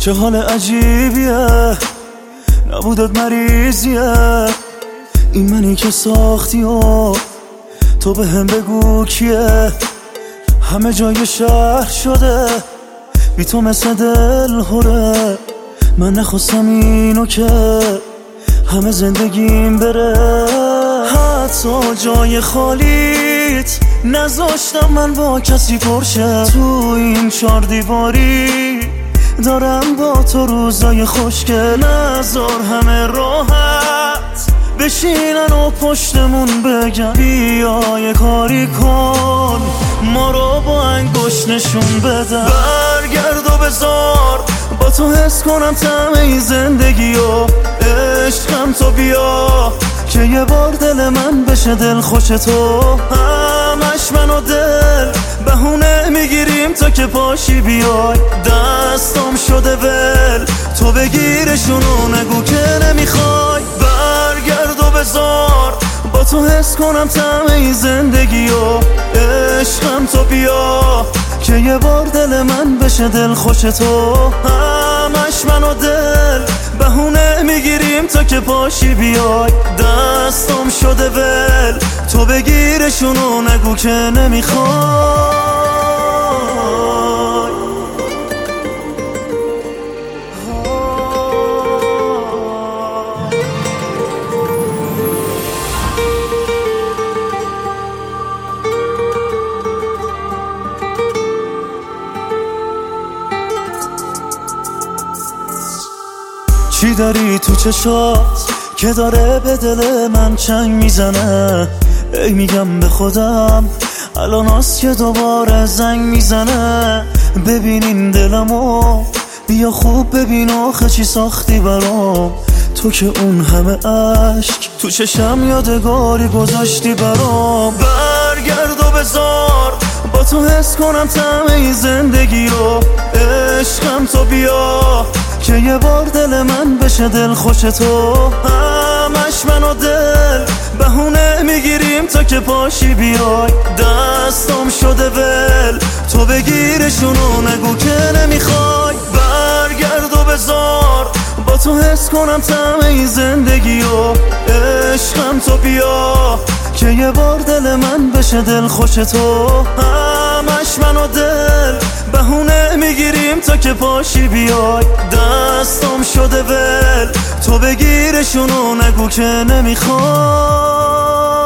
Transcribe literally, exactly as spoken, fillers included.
چه حال عجیبیه، نبودت مریضیه. این منی که ساختی و تو به هم بگو کیه. همه جای شهر شده بی تو مثل دل هره. من نخواستم اینو که همه زندگیم بره. حتی جای خالیت نذاشتم من با کسی پرشه. تو این چار دیواری دارم با تو روزای خوشگل. نذار همه راحت بشینن و پشتمون بگن بیا یه کاری کن، ما رو با انگشت نشون بدن. برگرد و بذار با تو حس کنم طعم این زندگی و عشقم. تو بیا که یه بار دل من بشه دل خوش تو. همش من و دل بهونه میگیریم تا که پاشی بیای. دستم شده ول تو بگیرشونو نگو که نمیخوای. برگرد و بذار با تو حس کنم طعم این زندگی و عشقم. تو بیا که یه بار دل من بشه دل خوش تو. همش من و دل بهونه میگیریم تا که پاشی بیای. دستم شده ول تو بگیرشونو نگو که نمیخوای. چی داری تو چشات که داره به دل من چنگ میزنه؟ ای میگم به خودم الان هست که دوباره زنگ میزنه. ببینین دلمو بیا خوب ببین آخه چی ساختی برام. تو که اون همه عشق تو چشم یادگاری گذاشتی برام. برگرد و بذار با تو حس کنم طعم این زندگی رو عشقم. تو بیا که یه بار دل من بشه دل خوش تو. همش من و دل بهونه میگیریم تا که پاشی بیای. دستم شده ول تو بگیرشونو نگو که نمیخوای. برگرد و بذار با تو حس کنم طعم این زندگی و عشقم. تو بیا که یه بار دل من بشه دل خوش تو. همش من و دل بهونه میگیریم تا که پاشی بیای. دستم شده ول تو بگیرشونو نگو که نمیخوای.